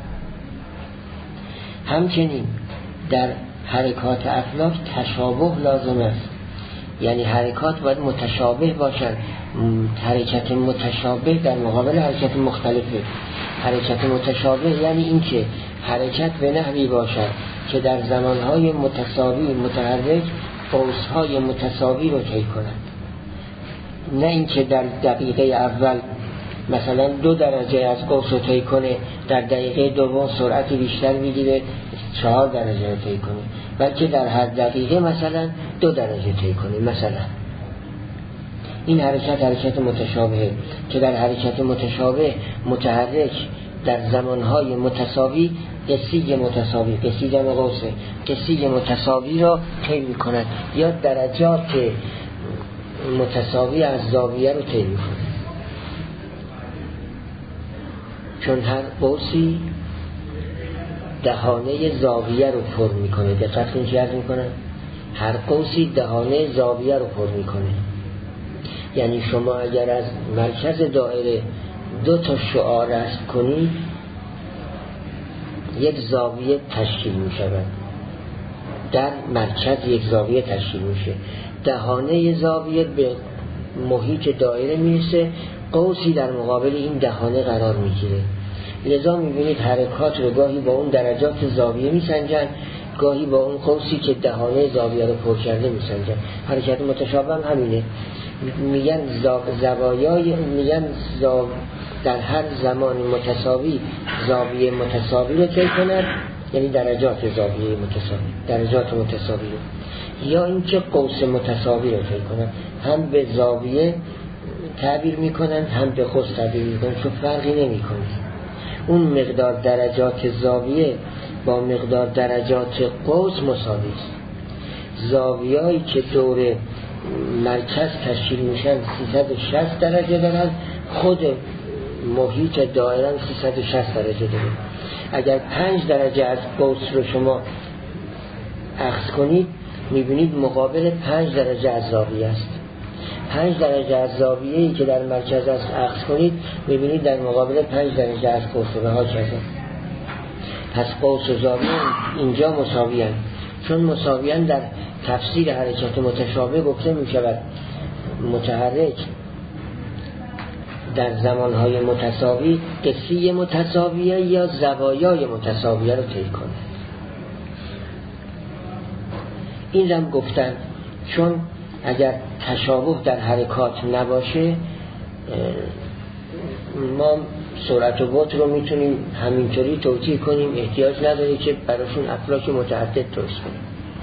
S1: همچنین در حرکات افلاک تشابه لازم است، یعنی حرکات باید متشابه باشند. حرکت متشابه در مقابل حرکت مختلفه. حرکت متشابه یعنی این که حرکت به نحوی باشد که در زمانهای متساوی متحرک قوسهای متساوی رو طی کند، نه اینکه در دقیقه اول مثلا 2 درجه از قوس رو طی کنه، در دقیقه دوم سرعت بیشتر بگیره 4 درجه رو طی کنه، بلکه در هر دقیقه مثلا 2 درجه طی کنه. مثلا این حرکت متشابهه که در حرکت متشابه متحرک در زمانهای متساوی قسی متساوی، قسی جمع قوسه، قسی متساوی را طی می‌کند یا درجات متساوی از زاویه رو طی می‌کند. چون هر قوسی دهانه زاویه رو پر میکنه. دقت کنید چی عرض میکنم؟ هر قوسی دهانه زاویه رو پر میکنه. یعنی شما اگر از مرکز دایره 2 تا شعاع رسم کنید، یک زاویه تشکیل میشود. در مرکز یک زاویه تشکیل میشه، دهانه زاویه به محیط دایره میرسه، قوسی در مقابل این دهانه قرار میگیره. لذا میبینید حرکات رو گاهی با اون درجات زاویه میسنجن، گاهی با اون قوسی که دهانه زاویه رو پر کرده میسنجن. حرکت متشابه هم همینه. میگن زوایای در هر زمان متساوی زاویه متساوی رو طی کند، یعنی درجات زاویه متساوی، درجات متساوی رو، یا اینکه قوس متساوی رو طی کند. هم به زاویه تعبیر میکنن هم به قوس تعبیر میکنن، چون فرقی نمیکنه. اون مقدار درجات زاویه با مقدار درجات قوس مساوی است. زاویه‌ای که دور مرکز تشکیل میشن 360 درجه دارن، خود محیط دایره 360 درجه داره. اگر 5 درجه از قوس رو شما اخذ کنید، میبینید مقابل 5 درجه از زاویه است. 5 درجه از زاویه‌ای که در مرکز است اخذ کنید، میبینید در مقابل 5 درجه از قوس و ها کرده. پس قوس و زاویه اینجا مساوی‌اند. چون مساوی‌اند در تفسیر حرکت متشابه گفته می‌شود متحرک در زمانهای متساوی قسی متساویه یا زوایای متساویه رو طی کنه. این هم گفتن چون اگر تشابه در حرکات نباشه، ما سرعت و بطء رو میتونیم همینطوری توجیه کنیم، احتیاج نداره که براشون افلاک متعدد درست کنیم.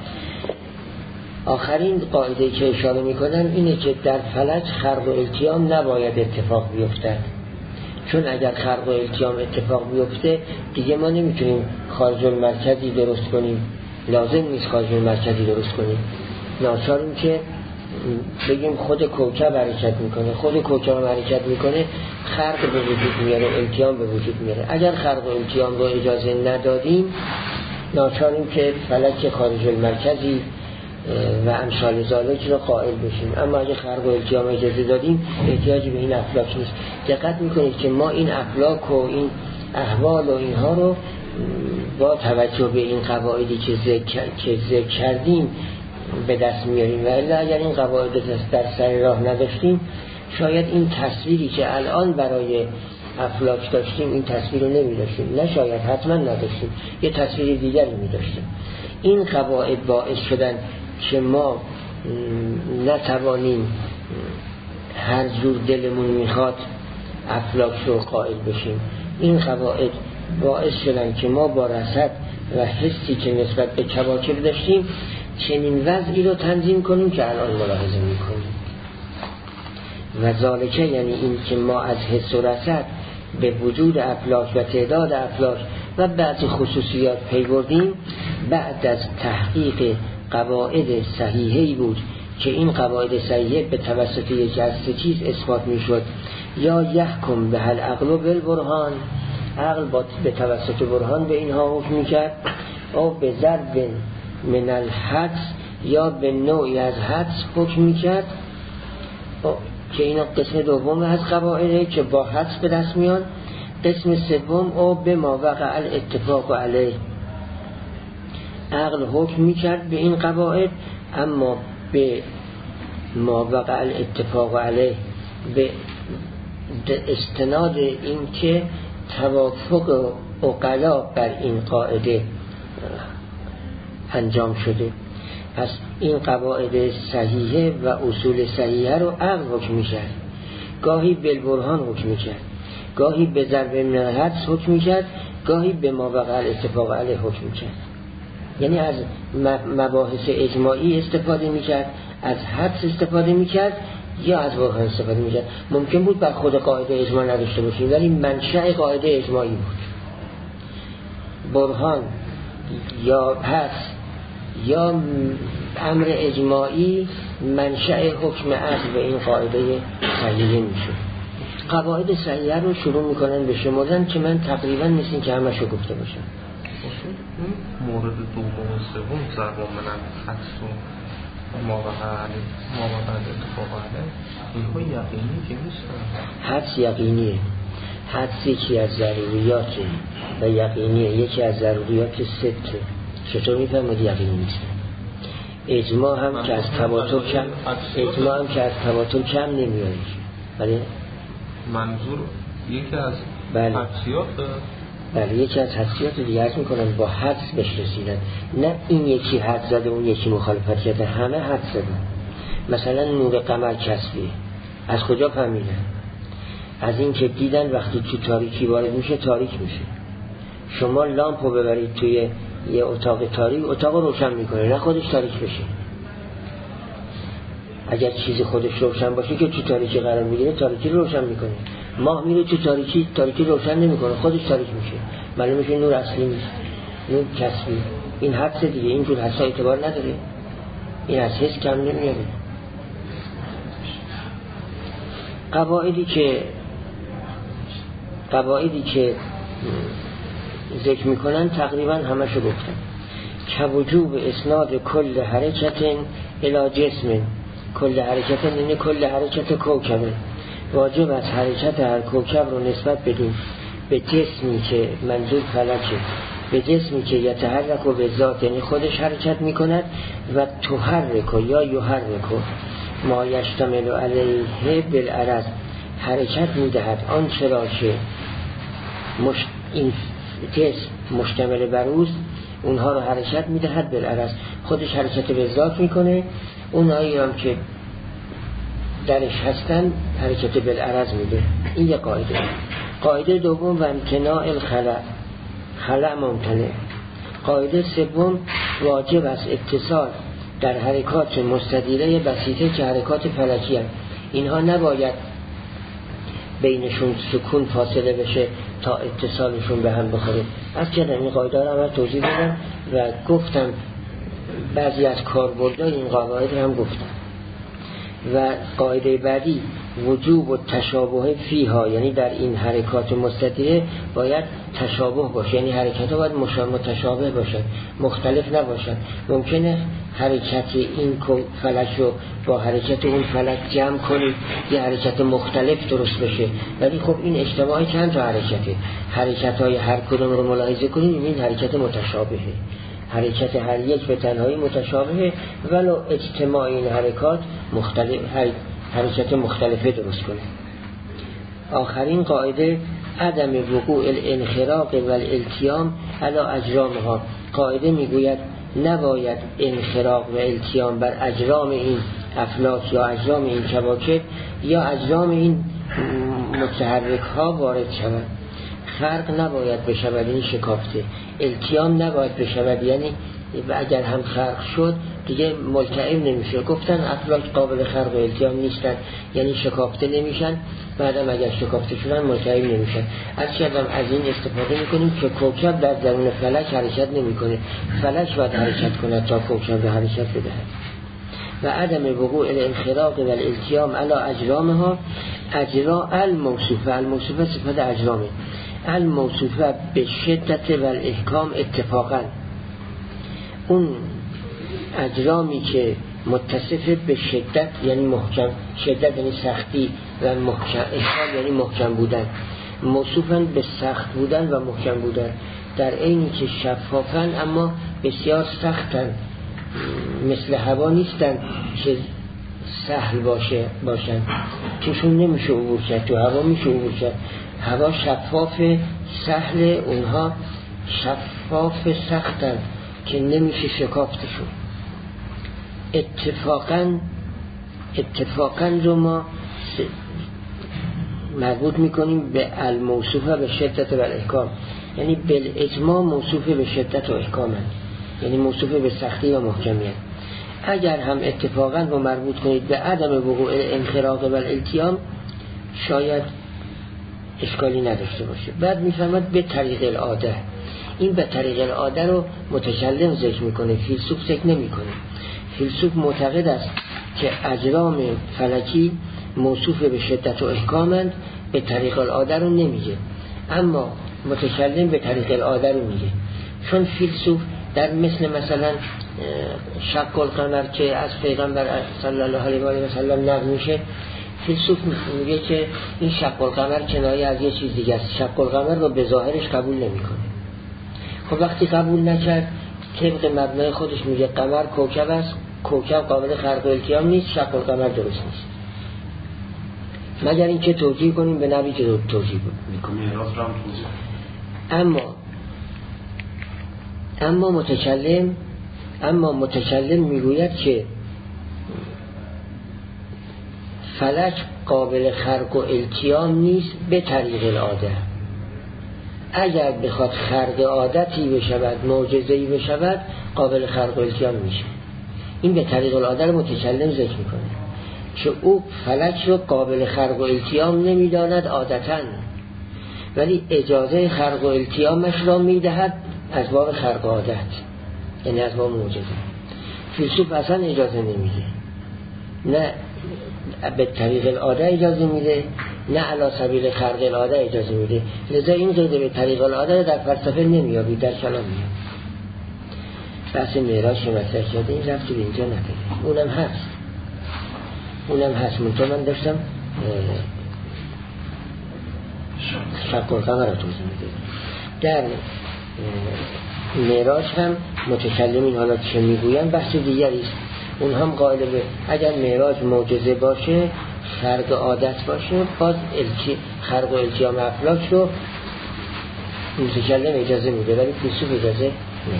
S1: آخرین قاعده که اشاره میکنن اینه که در فلک خرق و التیام نباید اتفاق بیفتد، چون اگر خرق و التیام اتفاق بیفته دیگه ما نمیتونیم خارج المرکزی درست کنیم، لازم نیست خارج المرکزی درست کنیم، ناچاریم که بگیم خود کوکب حرکت میکنه، خود کوکب حرکت میکنه خرق به وجود میاره، التیام به وجود میاره. اگر خرق و التیام رو اجازه ندادیم ناچاریم که فلک خارج المرکزی و امثال ذالک رو قائل بشیم. اما اگه خرق و التیام اجازه دادیم احتیاجی به این افلاک نیست. دقت میکنید که ما این افلاک و این احوال و اینها رو با توجه به این قواعدی که ذکر کردیم به دست میاریم، و الا اگر این قواعد در سر راه نداشتیم شاید این تصویری که الان برای افلاک داشتیم این تصویر رو نمیداشتیم، نه شاید حتما نداشتیم، یه تصویر دیگری میداشتیم. این قواعد باعث شدن که ما نتوانیم هر جور دلمون میخواد افلاک رو قائل بشیم. این قواعد باعث شدن که ما با رصد و حسی که نسبت به کواکب داشتیم چنین وضعی رو تنظیم کنیم که الان ملاحظه میکنیم. و ذالکه یعنی این که ما از حس و رصد به وجود افلاک و تعداد افلاک و بعضی خصوصیات پی بردیم بعد از تحقیق قواعد صحیحی بود که این قواعد صحیحه به توسط یک از سه چیز اثبات میشد: یا یحکم به العقل بالبرهان، عقل به توسط برهان به اینها حکم میکرد، او به ضرب من الحدس یا به نوعی از حدس حکم میکرد که اینا قسم دوم از قواعده که با حدس به دست میان. قسم سوم او به ما وقع الاتفاق علیه، عقل حکم میکرد به این قواعد اما به ما وقع الاتفاق علیه به استناد این که توافق عقلا بر این قاعده انجام شده. پس این قواعد صحیحه و اصول صحیحه رو عقل حکم میکرد، گاهی بالبرهان حکم میکرد، گاهی به ضرب من الحدس حکم میکرد، گاهی به ما وقع الاتفاق علیه حکم میکرد. یعنی از مباحث اجماعی استفاده میکرد، از حدس استفاده میکرد یا از برهان استفاده میکرد. ممکن بود بر خود قاعده اجماع نداشته باشیم ولی منشأ قاعده اجماعی بود. برهان یا حدس یا امر اجماعی منشأ حکم عقل به این قاعده صحیحه میشه. قواعد صحیحه رو شروع میکنن به شمردن که من تقریبا نیست این که همشو گفته باشم.
S2: مورد دوم و سوم ضرب من الحدس و ما وقع الاتفاق علیه اینها یقینی که نیستن.
S1: حدس یقینیه، حدس یکی از ضروریاته و یقینیه یکی از ضروریات سته. چطور میفهمید یقینی نیست؟ اجماع هم که از تواتر کم نمیاد. ولی
S2: منظور یکی از حدسیات
S1: بله یکی از حدسیات دیگه عرض میکنن با حدس بهش رسیدن، نه این یکی حدس زده اون یکی مخالفت کرده، همه حدس زدن. مثلا نور قمر کسبی از کجا فهمیدن؟ از این که دیدن وقتی تو تاریکی وارد میشه تاریک میشه. شما لامپو ببرید توی یه اتاق تاریک اتاق روشن میکنه، نه خودش تاریک بشه. اگر چیزی خودش روشن باشه که تو تاریکی قرار میگیره تاریکی رو روشن میکنه. ماه میره تو تاریکی روشن نمیکنه، خودش تاریک میشه. معلومه میشه نور اصلی نیست، نور کسبی. این حدس دیگه، اینجور حدسا اعتبار نداره، این از حس کم نمیاره. قواعدی که ذکر میکنن تقریبا همشو گفتن. که وجوب اسناد کل حرکت الی جسم، کل حرکت یعنی کل حرکت کوکبه، واجب از حرکت هر کوکب رو نسبت بدیم به جسمی که منظور فلکه، به جسمی که یتحرک و به ذات یعنی خودش حرکت میکند و تحرک یا یحرک ما یشتمل علیه بالعرض، حرکت میدهد آنچه را که این جسم مشتمل بر اوست اونها رو حرکت میدهد بالعرض، خودش حرکت به ذات میکنه، اونهایی هم که درش هستن حرکت بالعرض میده. این یک قاعده. قاعده دوم و امتناع خلع ممتنع. قاعده سوم واجب است اتصال در حرکات مستدیره بسیطه که حرکات فلکی هست. اینها نباید بینشون سکون فاصله بشه تا اتصالشون به هم بخوره. از کردم این قاعده رو هم توضیح دادم و گفتم بعضی از کاربردهای این قواعد هم گفتم. و قاعده بعدی وجوب و تشابه فیها، یعنی در این حرکات مستدیره باید تشابه باشه، یعنی حرکت ها باید متشابه باشن، مختلف نباشن. ممکنه حرکت این فلک رو با حرکت اون فلک جمع کنید یه حرکت مختلف درست بشه، ولی خب این اجتماع چند تا حرکته، حرکت های هر کدوم رو ملاحظه کنید این حرکت متشابهه، حرکت هر یک به تنهایی متشابهه، ولو اجتماع این حرکات مختلف، حرکت مختلفه درست کنه. آخرین قاعده عدم وقوع الانخراق و الالتیام علی اجرامها. قاعده میگوید نباید انخراق و التیام بر اجرام این افلاک یا اجرام این کواکب یا اجرام این متحرک ها وارد شود. خرق نباید بشود، یعنی شکافته. التیام نباید بشود، یعنی و اگر هم خرق شد دیگه ملتئم نمیشه. گفتن افلاک قابل خرق و التیام نیستن، یعنی شکافته نمیشن، بعدم اگر شکافته شدن ملتئم نمیشن. از کردم از این استفاده میکنیم که کوکب در درون فلک حرکت نمیکنه، فلک باید حرکت کنه تا کوکب به حرکت بدهد. و عدم وقوع الانخراق و الالتیام علی اجرامها. اجرا الموصوفه صفت اجرامه، الموصوفه به شدت و الاحکام اتفاقا. اون اجرامی که متصف به شدت یعنی محکم، شدت یعنی سختی و محکم، احکام یعنی محکم بودن، موصوفن به سخت بودن و محکم بودن، در عینی که شفافن اما بسیار سختن، مثل هوا نیستن که سهل باشن، توشون نمیشه عبور کرد، تو هوا میشه عبور کرد. هوا شفاف سهل، اونها شفاف سختن که نمیشه شکافتشون. اتفاقاً رو ما مربوط میکنیم به الموصوفه به شدت و الاحکام، یعنی بالاجماع موصوف به شدت و احکام هست، یعنی موصوف به سختی و محکمیت. اگر هم اتفاقاً رو مربوط کنید به عدم وقوع انخراق و التیام شاید اشکالی نداشته باشه. بعد میفهمد به طریق العاده. این به طریق العاده رو متکلم ذکر میکنه، فیلسوف ذکر نمیکنه. فیلسوف معتقد است که اجرام فلکی موصوف به شدت و احکامند، به طریق العاده رو نمیگه، اما متکلم به طریق العاده رو میگه. چون فیلسوف در مثلا شق القمر که از پیغمبر صلی الله علیه و آله و سلم نقل میشه، فیلسوف میگه که این شق القمر کنایه از یه چیز دیگه است، شق القمر رو به ظاهرش قبول نمیکنه. خب وقتی قبول نکرد طبق مبنای خودش میگه قمر کوکب است، کوکب قابل خرق و التیام نیست، شق القمر درست نیست، مگر اینکه توجیه کنیم به نبی که توجیه میکنیم. اما متکلم میگوید که فلک قابل خرق و التیام نیست به طریق العاده. اگر بخواد خرق عادتی بشود، معجزه‌ای بشود، قابل خرق و التیام میشه. این به طریق العاده رو متکلم ذکر میکنه که او فلک رو قابل خرق و التیام نمیداند عادتاً، ولی اجازه خرق و التیامش را میدهد از باب خرق عادت، یعنی از باب معجزه. فیلسوف اصلا اجازه نمیده، نه به طریق العاده اجازه میده، نه علی سبیل خرق العاده اجازه میده. لذا این قاعده به طریق العاده در فلسفه نمیابید، در کلام میاد. بحث معراج که مطرح کرده این رفتی به اینجا نداره، اونم هست. من داشتم شق القمر رو توضیح میده. در معراج هم متکلمین حالا چه میگوین بحث دیگری است. اون هم قائل به اگر معراج معجزه باشه، خرق عادت باشه، باز خرق و التیام افلاک رو متکلم اجازه میده، ولی فیلسوف اجازه نه.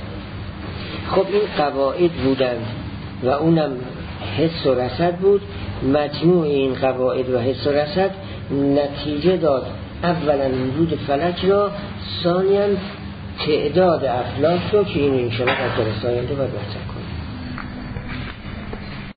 S1: خب این قواعد بودن و اونم حس و رصد بود. مجموع این قواعد و حس و رصد نتیجه داد اولا وجود فلک را، ثانیا تعداد افلاک را که این انشاءالله در جلسه آینده باید